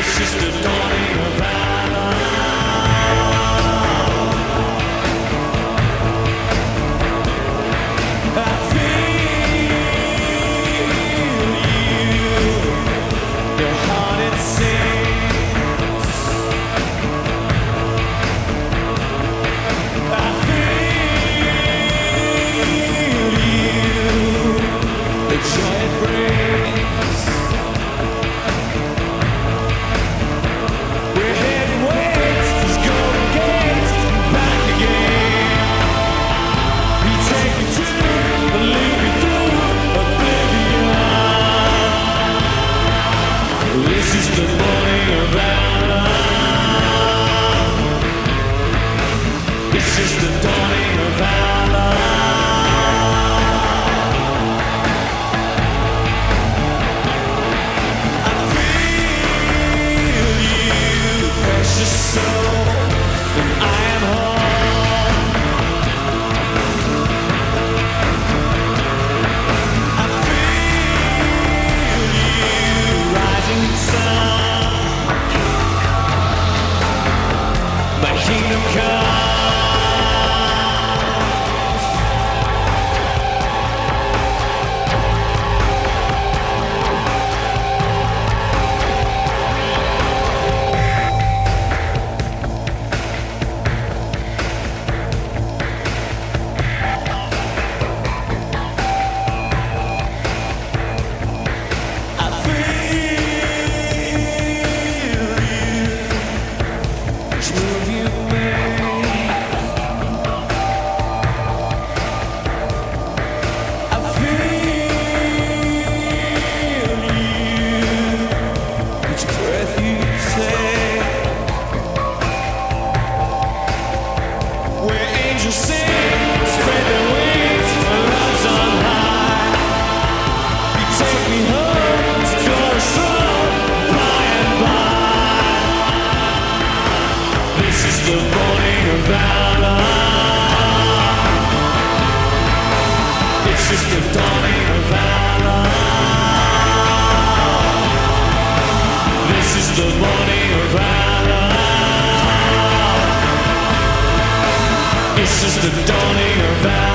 It's just the dawning of valor. I feel you, your heart it sings. I feel you, the joy it brings. We're heading west, these golden gates, back again. You take me to, lead me through oblivion. This is the morning of valor. It's just the dawning of valor. I feel you, precious soul, and I am home. I feel you, rising sun. My kingdom come. I feel you, each move you make. I feel you, each breath you take. Where angels sing, spread their wings, love's on high. You take me home to your throne, by and by. This is the morning of valor. It's just the dawning of valor. This is the morning of valor. It's just the dawning of valor.